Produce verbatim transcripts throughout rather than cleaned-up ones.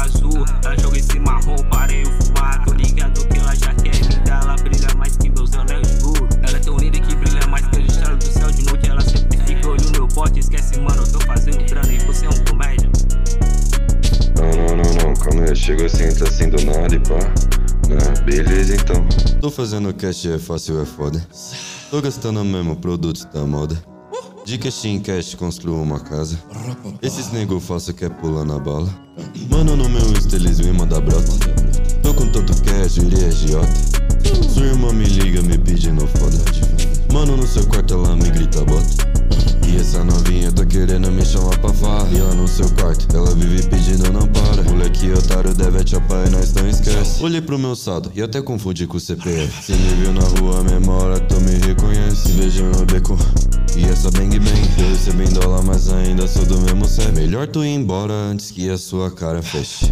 azul, ela joga esse marrom, parei o fumar. Tô ligado que ela já quer me dar, ela brilha mais que meus anéis de ouro. Ela é tão linda que brilha mais que as estrelas do céu de noite. Ela sempre fica olhando meu bote, esquece mano, eu tô fazendo grana e você é um comédia. Não, não, não, não, calma aí, chegou assim, entra assim do nada e pá. Né, beleza então. Tô fazendo cash, é fácil, é foda. Tô gastando mesmo produtos da moda. De cash em cash construo uma casa. Esses nego falso quer pular na bala. Mano, no meu Insta eles me mandam brota. Tô com tanto cash, virei agiota. Sua irmã me liga me pedindo foda. Mano, no seu quarto ela me grita bota. E essa novinha tá querendo me chamar pra farra. E ela no seu quarto, ela vive pedindo não para. Moleque otário deve atchapar e nós não esquece. Olhei pro meu saldo e até confundi com o C P F. Se me viu na rua, mesma hora tu me reconhece. Vejo no beco e essa bang bang. Eu recebo em dólar, mas ainda sou do mesmo C E P. Melhor tu ir embora antes que a sua cara feche.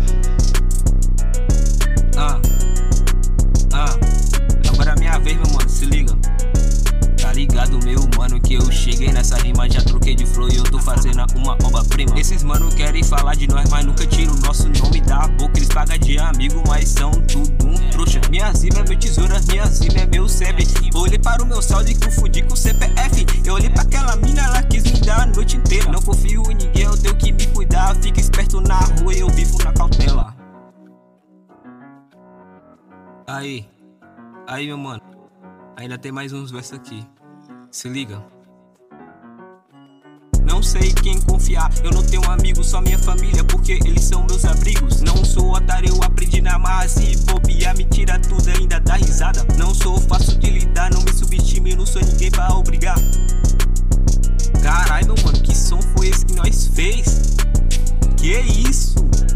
Ah, ah, agora é minha vez, meu mano, se liga. Tá ligado, meu mano, que eu cheguei nessa rima, já troquei de flow e eu tô fazendo uma obra-prima. Esses mano querem falar de nós, mas nunca tiram o nosso nome da boca. Eles pagam de amigo, mas são tudo um trouxa. Minha rima é meu tesoura, minha rima é meu C E P. Olhei para o meu saldo e confundi com o C P F. Eu olhei pra aquela mina, ela quis me dar a noite inteira. Não confio em ninguém, eu tenho que me cuidar. Fica esperto na rua e eu vivo na cautela. Aí, aí meu mano, ainda tem mais uns versos aqui. Se liga. Não sei quem confiar, eu não tenho amigo, só minha família, porque eles são meus abrigos. Não sou otário, eu aprendi na marra, se bobear me tira tudo, ainda dá risada. Não sou fácil de lidar, não me subestime, não sou ninguém pra obrigar. Caralho, meu mano, que som foi esse que nós fez? Que isso?